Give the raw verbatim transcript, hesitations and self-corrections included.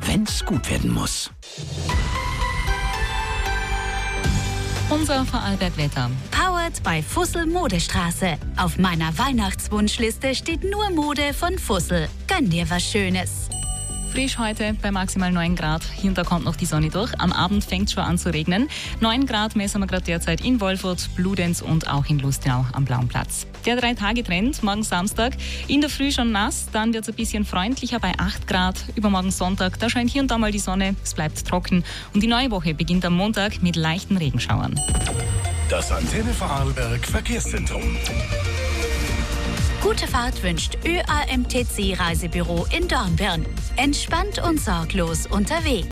wenn's gut werden muss. Unser Vorarlberg-Wetter. Powered bei Fussel Modestraße. Auf meiner Weihnachtswunschliste steht nur Mode von Fussel. Gönn dir was Schönes. Frisch heute bei maximal neun Grad. Hier und da kommt noch die Sonne durch. Am Abend fängt es schon an zu regnen. neun Grad messen wir gerade derzeit in Wolfurt, Bludenz und auch in Lustenau am Blauen Platz. Der Drei-Tage-Trend, morgen Samstag, in der Früh schon nass, dann wird es ein bisschen freundlicher bei acht Grad. Übermorgen Sonntag, da scheint hier und da mal die Sonne, es bleibt trocken. Und die neue Woche beginnt am Montag mit leichten Regenschauern. Das Antenne Vorarlberg Verkehrszentrum. Gute Fahrt wünscht Ö A M T C Reisebüro in Dornbirn. Entspannt und sorglos unterwegs.